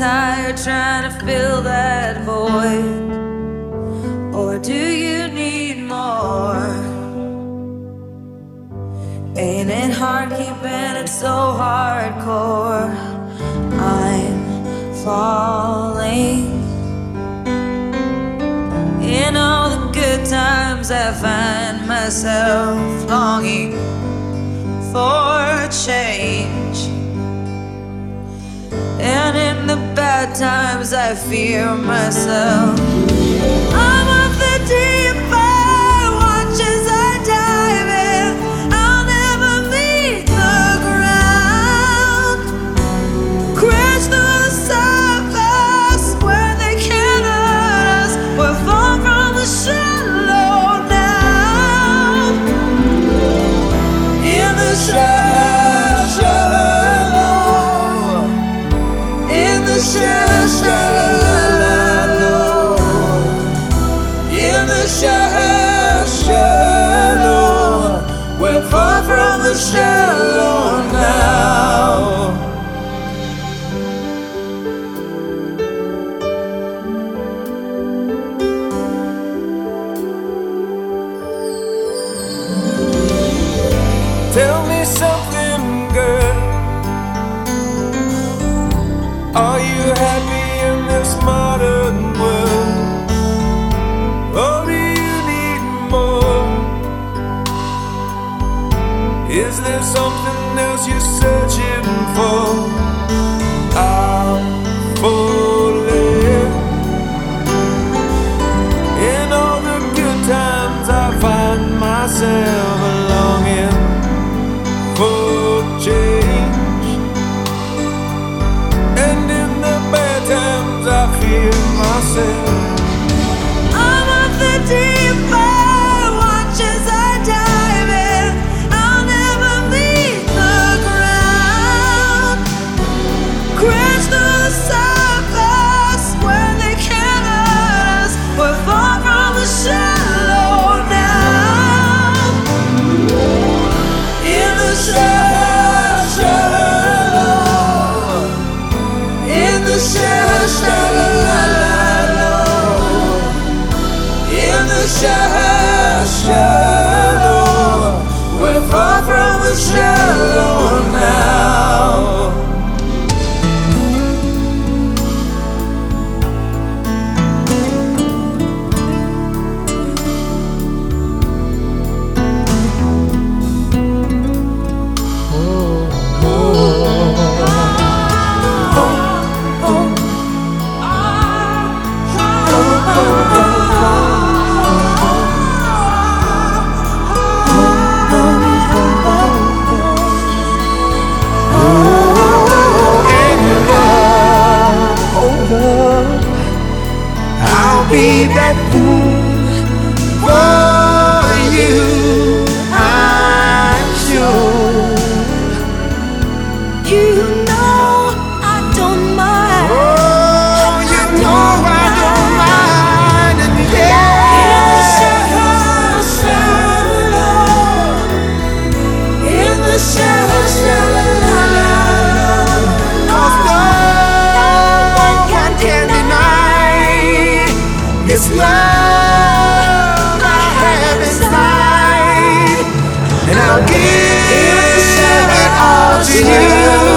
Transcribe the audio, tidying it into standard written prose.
tired trying to fill that void? Or do you need more? Ain't it hard keeping it so hardcore? I'm falling. In all the good times I find myself longing for change, and in the bad times I fear myself. I'm of the deep, I watch as I dive in. I'll never meet the ground. Crash through the surface where they can't hurt us. We're far from the shallow now. In the shallow, in the shallow, in the shallow, we're far from the shallow now. Tell me something, girl. Are you happy in this modern world? Or do you need more? Is there something else you're searching for? I'm falling. In all the good times I find myself longing for change, and in the bad times I fear myself. I'm of the deep, I watch as I dive in. I'll never meet the ground. Crash through the surface where they can't hurt us. We're far from the shallow now. In the shallow, in the shallow, in the shallow, we're far from the shallow now. I'll be that fool for you, I'm sure. You know I don't mind. Oh, you know I don't mind, and yeah. In the shallow, 'Cause no one can deny this love I have inside, and I'll give it all to you.